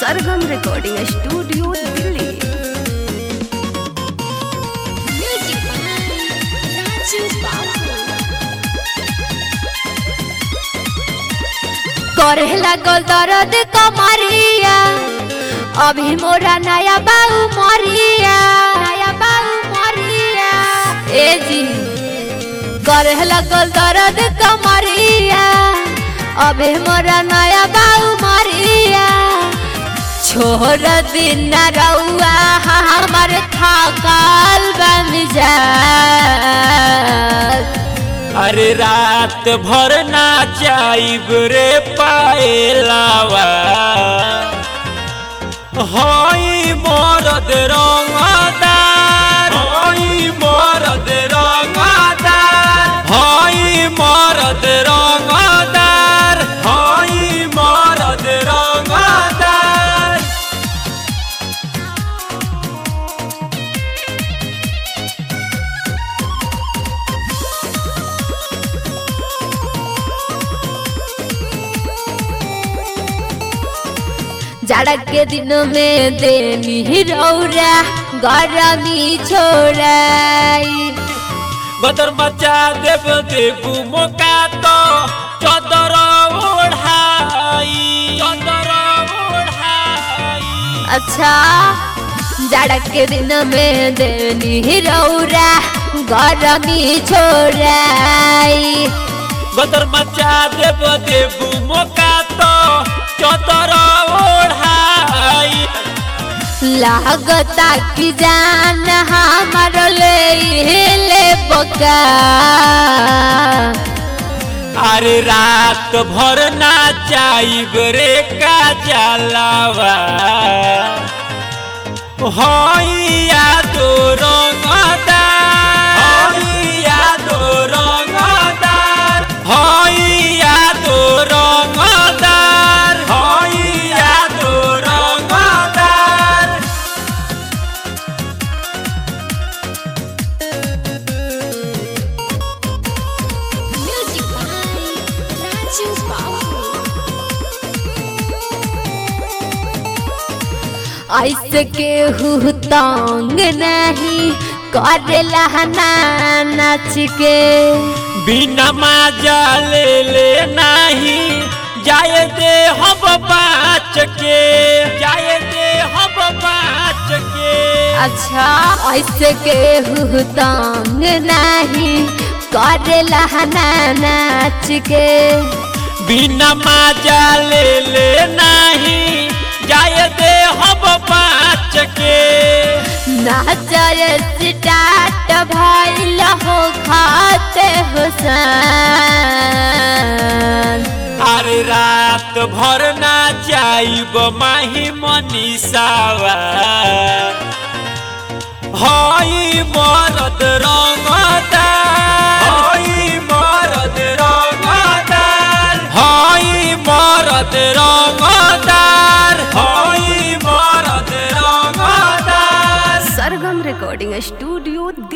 सरगम recording studio Delhi. करे लागल दर्द कमरिया अभी मोरा नया बाऊ मरिया ए जी करे लागल दर्द कमरिया अभी मोरा नया बाऊ मरिया छोड़ दिन रउआ हमार थकाल बन जा। अरे रात भर नाचाइब रे पाएलावा हई मरद रंगदार हई मरद रंगदार हई मरद रंगदार हई मरद रंगदार। जाड़ा के दिन में देनी रौरा गरमी छोड़ाई बदर मचा देव देबू मौका तो चदर ओढ़ाई चदर ओढ़ाई। अच्छा जाड़ा के दिन में देनी रौरा गरमी छोड़ाई बदर मचा देव देबू मौका तो चदर ओढ़ाई। लागता कि जान हमार ले बका। अरे रात भर नाचाइब रे का जलावा हई यादो रंगदार हई यादो रंगदार हई यादो रंगदार हई यादो रंगदार। ऐसे केहू तंग नहीं करेला नाच के बिना माजा ले नहीं जाए दे हम बाच के जाए दे हम बाच के। अच्छा ऐसे केहू तंग नहीं करेला नाच के बिना माजा ले नहीं जाए दे हम बाच के। नाचर स्टार्ट भइल हो खाते हुसैन। अरे रात भर नाचाइब माही मनीषावा हई मरद रंगदार हई मरद रंगदार हई मरद रंगदार हई मरद रंगदार। सरगम रिकॉर्डिंग स्टूडियो